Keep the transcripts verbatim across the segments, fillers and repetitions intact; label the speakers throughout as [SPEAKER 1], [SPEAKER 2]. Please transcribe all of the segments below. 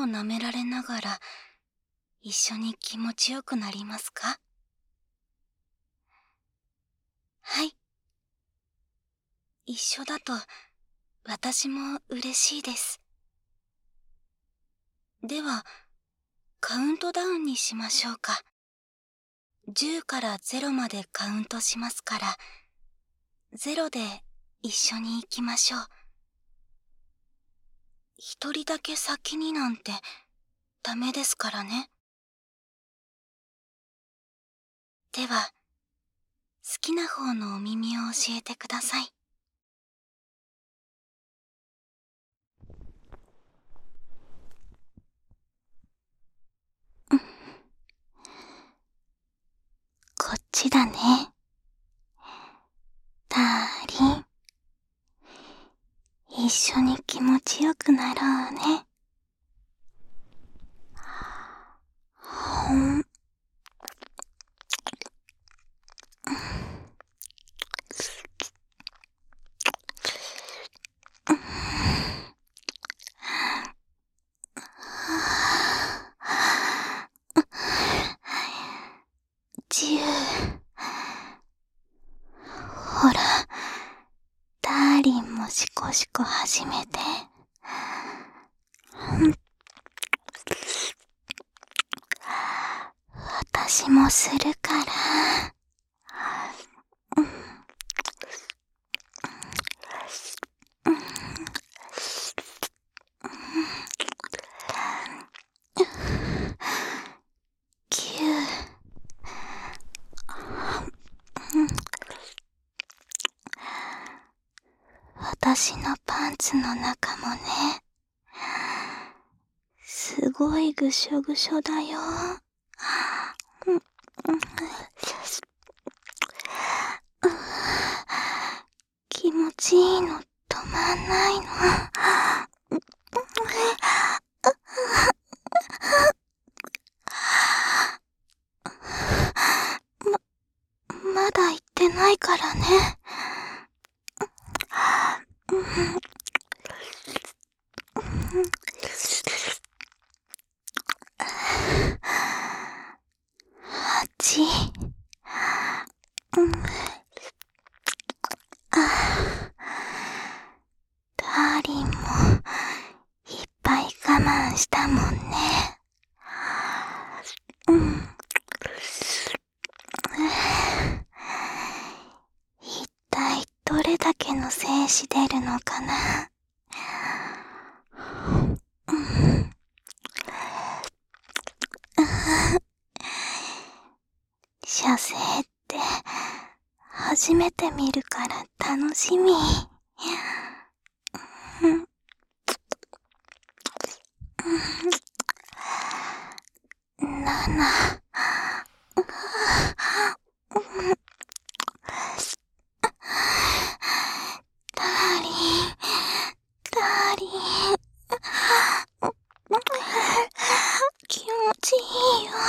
[SPEAKER 1] を舐められながら一緒に気持ちよくなりますか？はい。一緒だと私も嬉しいです。では、カウントダウンにしましょうか。じゅうからゼロまでカウントしますから、ゼロで一緒に行きましょう。一人だけ先になんてダメですからね。では、好きな方のお耳を教えてください。こっちだね。ダーリン。一緒に気持ちよくなろうね。ほん。じゅう。ほら、ダーリンもシコシコ始めて。私もするから。きゅう。私のパンツの中もね、すごいぐしょぐしょだよ。気持ちいいの止まんないの。ま、まだ言ってないからね。はち。ダーリンもいっぱい我慢したもんね。うん。一体どれだけの精子出るのかな。射精って初めて見るから楽しみ。なな。ダーリン、ダーリン。気持ちいいよ。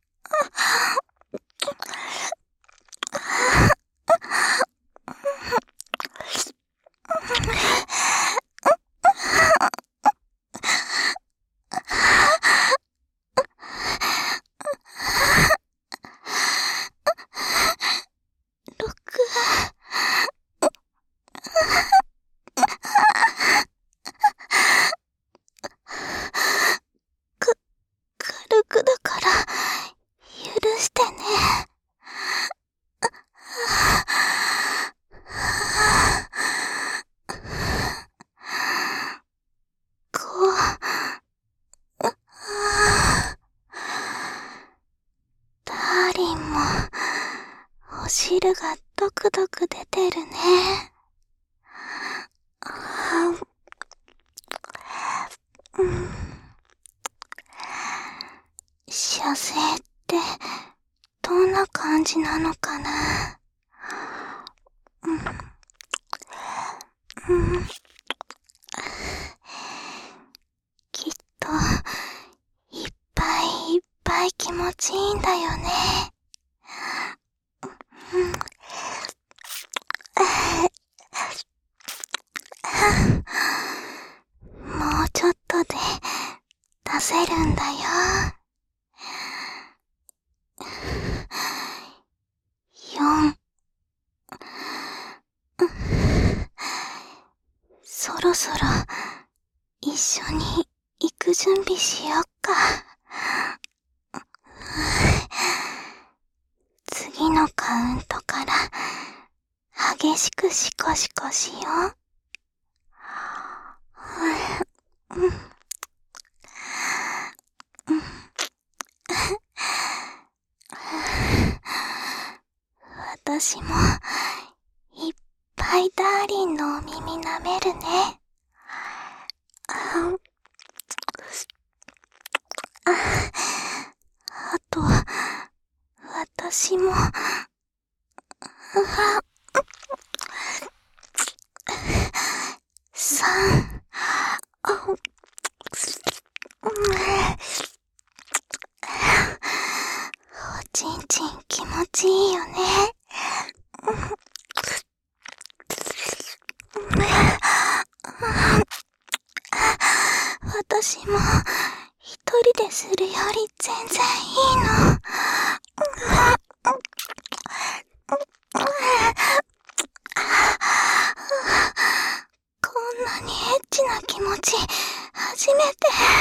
[SPEAKER 1] 軽くだから許してね。こう、ダーリンもお汁がドクドク出てるね。うん、射精ってどんな感じなのかな。うん、うん、きっといっぱいいっぱい気持ちいいんだよね。うんもうちょっとで出るんだよ。よん。そろそろ一緒に行く準備しよっか。次のカウントから激しくシコシコしよう。私もいっぱいダーリンのお耳舐めるね。あと、私も、さん、おちんちん気持ちいいよね。私も一人でするより全然いいの。こんなにエッチな気持ち初めて。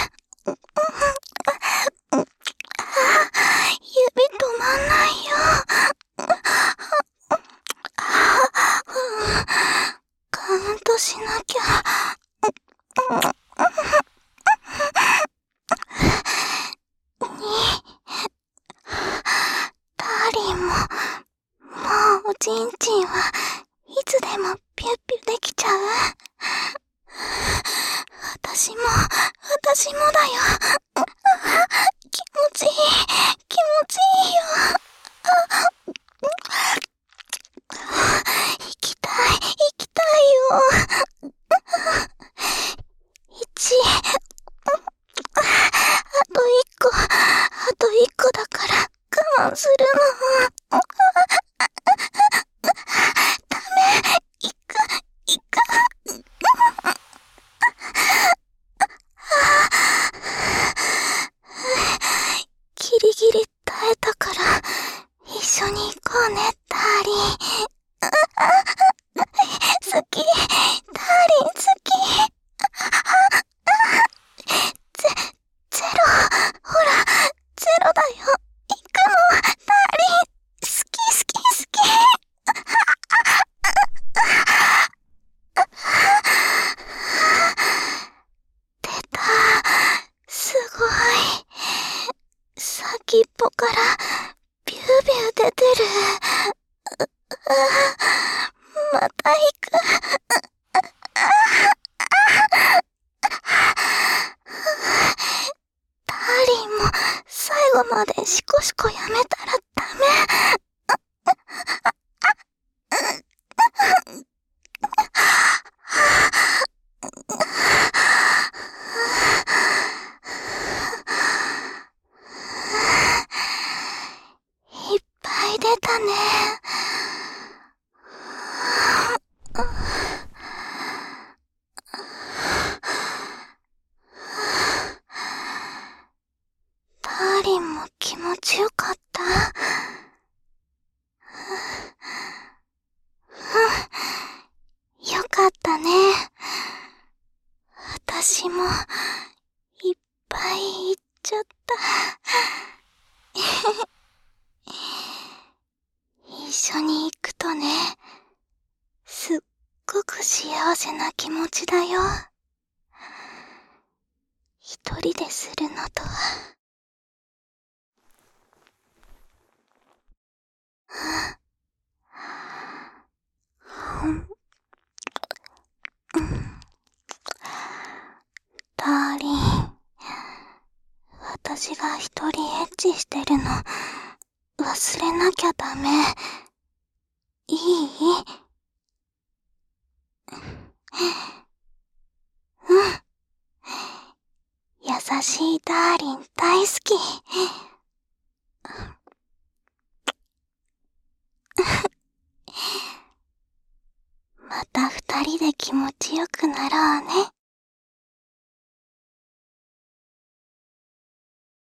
[SPEAKER 1] 指止まんないよ。カウントしなきゃ。ダーリンも、もうおちんちんはいつでもピュッピュできちゃう。私も、私もだよ。気持ちいい、気持ちいいよ。行きたい、行きたいよ。一、あと一個、あと一個だから我慢するの。ダメ、行く、行く。ギリギリ耐えたから一緒に行こうね、ダーリン。好き、ダーリン好き。ゼ、ゼロ、ほら、ゼロだよ。行くの、ダーリン。好き好き好き。出た。すごい。先っぽからビュービュー出てる。また行く。ダーリンも最後までシコシコやめたらダメ。いっぱい出たね。ダーリンも気持ちよかった。よかったね。私もいっぱいいっちゃった。一緒に行くとね、すっごく幸せな気持ちだよ。一人でするのとは。ダーリン、私が一人エッチしてるの忘れなきゃダメ。いい？うん。優しいダーリン大好き。また二人で気持ちよくなろうね。